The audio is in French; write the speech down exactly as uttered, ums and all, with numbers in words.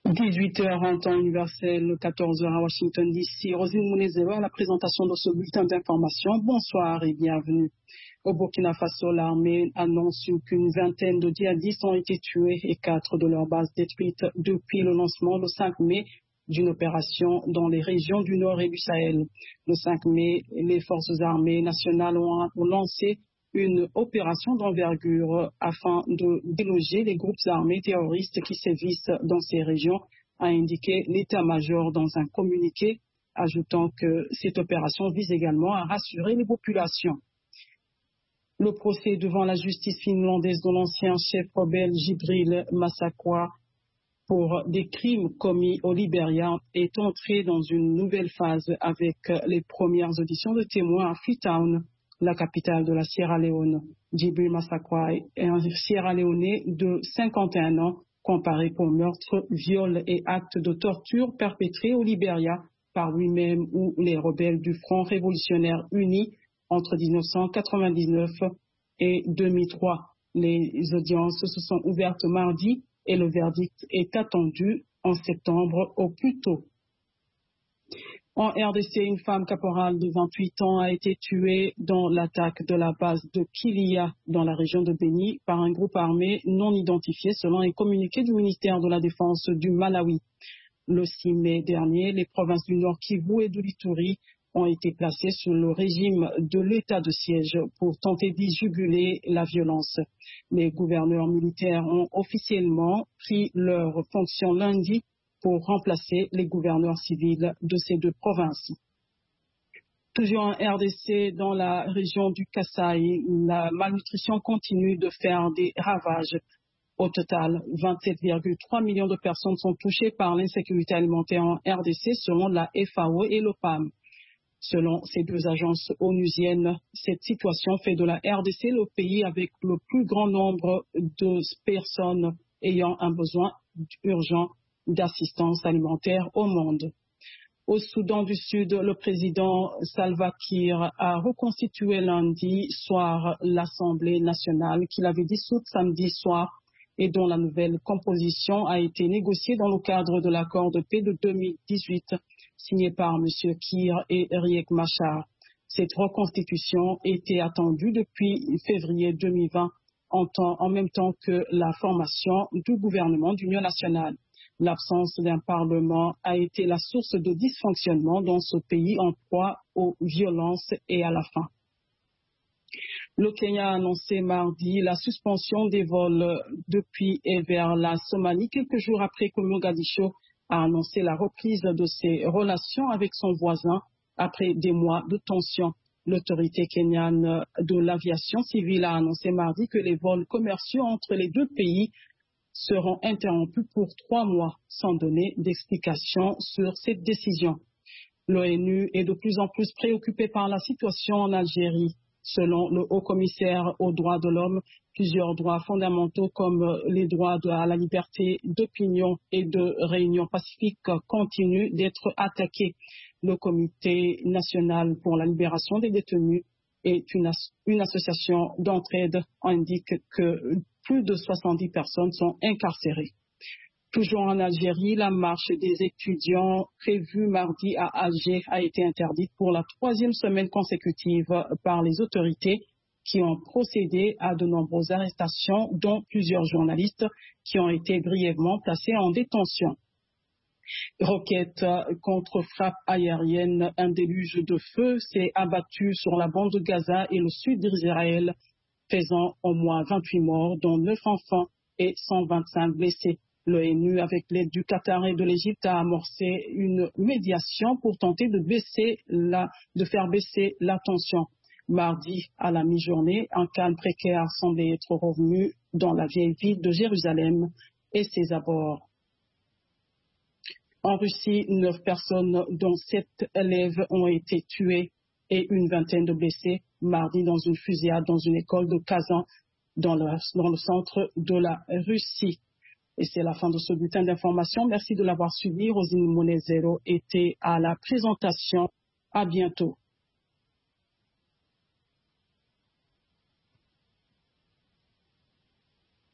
dix-huit heures en temps universel, quatorze heures à Washington D C. Rosine Mounezero à la présentation de ce bulletin d'information. Bonsoir et bienvenue. Au Burkina Faso, l'armée annonce qu'une vingtaine de djihadistes ont été tués et quatre de leurs bases détruites depuis le lancement le cinq mai d'une opération dans les régions du Nord et du Sahel. Le cinq mai, les forces armées nationales ont lancé une opération d'envergure afin de déloger les groupes armés terroristes qui sévissent dans ces régions, a indiqué l'état-major dans un communiqué, ajoutant que cette opération vise également à rassurer les populations. Le procès devant la justice finlandaise de l'ancien chef rebelle Jibril Massakwa pour des crimes commis au Libéria est entré dans une nouvelle phase avec les premières auditions de témoins à Freetown, la capitale de la Sierra Leone. Jibril Massakwa est un Sierra-Léonais de cinquante et un ans, comparé pour meurtre, viol et actes de torture perpétrés au Libéria par lui-même ou les rebelles du Front révolutionnaire uni entre mille neuf cent quatre-vingt-dix-neuf et deux mille trois. Les audiences se sont ouvertes mardi et le verdict est attendu en septembre au plus tôt. En R D C, une femme caporale de vingt-huit ans a été tuée dans l'attaque de la base de Kilia dans la région de Beni par un groupe armé non identifié selon un communiqué du ministère de la Défense du Malawi. Le six mai dernier, les provinces du Nord Kivu et de l'Ituri ont été placées sous le régime de l'état de siège pour tenter d'y juguler la violence. Les gouverneurs militaires ont officiellement pris leurs fonctions lundi pour remplacer les gouverneurs civils de ces deux provinces. Toujours en R D C, dans la région du Kasaï, la malnutrition continue de faire des ravages. Au total, vingt-sept virgule trois millions de personnes sont touchées par l'insécurité alimentaire en R D C selon la F A O et l'O P A M. Selon ces deux agences onusiennes, cette situation fait de la R D C le pays avec le plus grand nombre de personnes ayant un besoin urgent d'assistance alimentaire au monde. Au Soudan du Sud, le président Salva Kiir a reconstitué lundi soir l'Assemblée nationale qu'il avait dissoute samedi soir et dont la nouvelle composition a été négociée dans le cadre de l'accord de paix de deux mille dix-huit signé par M. Kiir et Riek Machar. Cette reconstitution était attendue depuis février deux mille vingt en, temps, en même temps que la formation du gouvernement d'union nationale. L'absence d'un parlement a été la source de dysfonctionnement dans ce pays en proie aux violences et à la faim. Le Kenya a annoncé mardi la suspension des vols depuis et vers la Somalie, quelques jours après que Mogadiscio a annoncé la reprise de ses relations avec son voisin après des mois de tension. L'autorité kenyane de l'aviation civile a annoncé mardi que les vols commerciaux entre les deux pays seront interrompus pour trois mois sans donner d'explication sur cette décision. L'ONU est de plus en plus préoccupée par la situation en Algérie. Selon le haut-commissaire aux droits de l'homme, plusieurs droits fondamentaux comme les droits à la liberté d'opinion et de réunion pacifique continuent d'être attaqués. Le Comité national pour la libération des détenus et une, as une association d'entraide indique que plus de soixante-dix personnes sont incarcérées. Toujours en Algérie, la marche des étudiants prévue mardi à Alger a été interdite pour la troisième semaine consécutive par les autorités qui ont procédé à de nombreuses arrestations, dont plusieurs journalistes qui ont été brièvement placés en détention. Roquette contre frappe aérienne, un déluge de feu s'est abattu sur la bande de Gaza et le sud d'Israël, faisant au moins vingt-huit morts, dont neuf enfants et cent vingt-cinq blessés. L'ONU, avec l'aide du Qatar et de l'Égypte, a amorcé une médiation pour tenter de, baisser la, de faire baisser la tension. Mardi, à la mi-journée, un calme précaire semblait être revenu dans la vieille ville de Jérusalem et ses abords. En Russie, neuf personnes, dont sept élèves, ont été tuées et une vingtaine de blessés mardi dans une fusillade dans une école de Kazan dans le, dans le centre de la Russie. Et c'est la fin de ce bulletin d'information. Merci de l'avoir suivi. Rosine Mounezero était à la présentation. À bientôt.